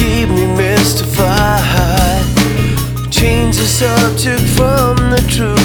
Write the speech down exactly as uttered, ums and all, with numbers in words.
keep me mystified. Change the subject from the truth.